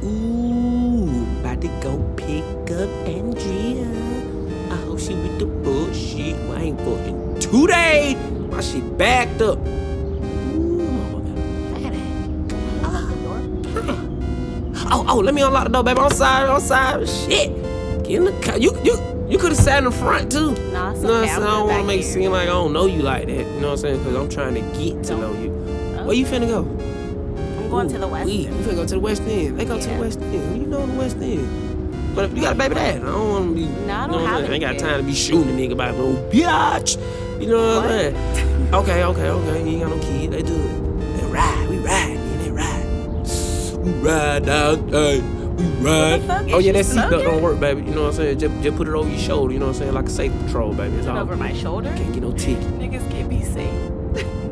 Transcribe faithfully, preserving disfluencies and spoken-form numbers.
Ooh, about to go pick up Andrea. I hope she with the bullshit. Well, I ain't fucking two days. My shit backed up. Oh, oh, let me unlock the door, baby. I'm sorry, I'm sorry. Shit. Get in the car. You, you, you could have sat in the front, too. Nah, it's You know what I'm okay. saying? I don't want to make it seem like I don't know you like that. You know what I'm saying? Because I'm trying to get to know you. Oh. Where you finna go? I'm going Ooh, to the West we, End. We finna go to the West End. They go to the Yeah. West End. You know the West End. But if you got a baby dad, I don't want to be. No, I don't you know what I'm have saying? I ain't any got time to be shooting a nigga about no bitch. You know what, What? I'm saying? Okay, okay, okay. You ain't got no kid. They do it. They ride. We ride. Yeah, they ride. We ride out there. We ride. the fuck? Oh, Is yeah, you that seatbelt smoking? don't work, baby. You know what I'm saying? Just, just put it over your shoulder. You know what I'm saying? Like a safety patrol, baby. It's Put it all over my shoulder? Can't get no ticket. Niggas can't be seen.